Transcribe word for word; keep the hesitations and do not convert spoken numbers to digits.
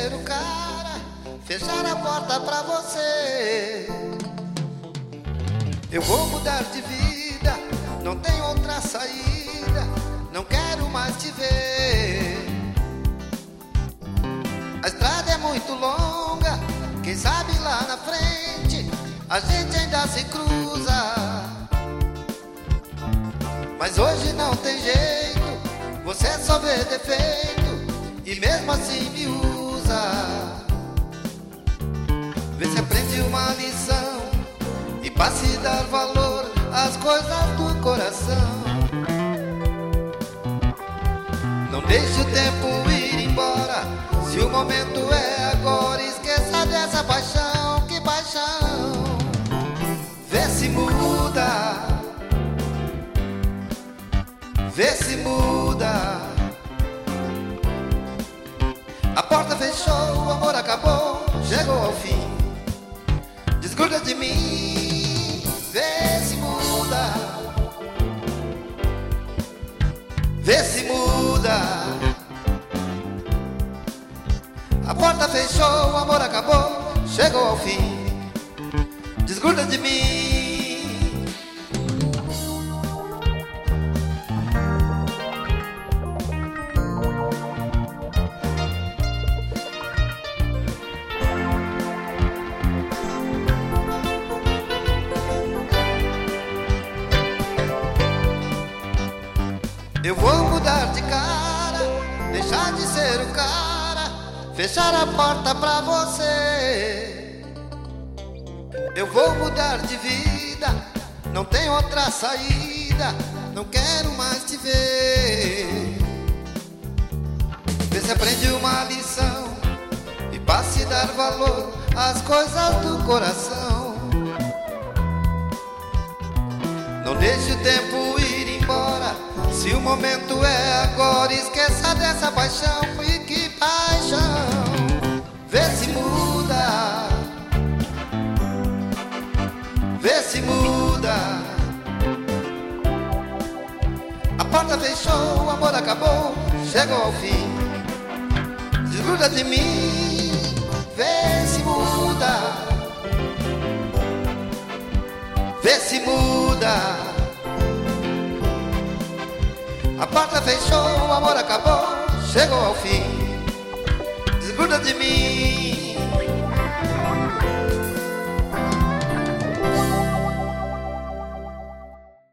ser o cara, fechar a porta pra você. Eu vou mudar de vida, não tem outra saída, não quero mais te ver. A estrada é muito longa, quem sabe lá na frente a gente ainda se cruza. Mas hoje não tem jeito, você só vê defeito e mesmo assim me usa. Vê se aprende uma lição e passe a dar valor às coisas do coração. Não deixe o tempo ir embora, se o momento é agora, esqueça dessa paixão, que paixão. Vê se muda, vê se muda. A porta fechou, o amor acabou, chegou ao fim. Desgruda de mim, vê se muda, vê se muda. A porta fechou, o amor acabou, chegou ao fim. Desgruda de mim. Eu vou mudar de cara, deixar de ser o cara, fechar a porta pra você. Eu vou mudar de vida, não tem outra saída, não quero mais te ver. Vê se aprende uma lição e passe a dar valor às coisas do coração. Não deixe o tempo ir embora, se o momento é agora, esqueça dessa paixão, e que paixão. Vê se muda, vê se muda. A porta fechou, o amor acabou, chegou ao fim. Desgruda de mim, vê se muda, vê se muda. A porta fechou, o amor acabou, chegou ao fim. Desgruda de mim.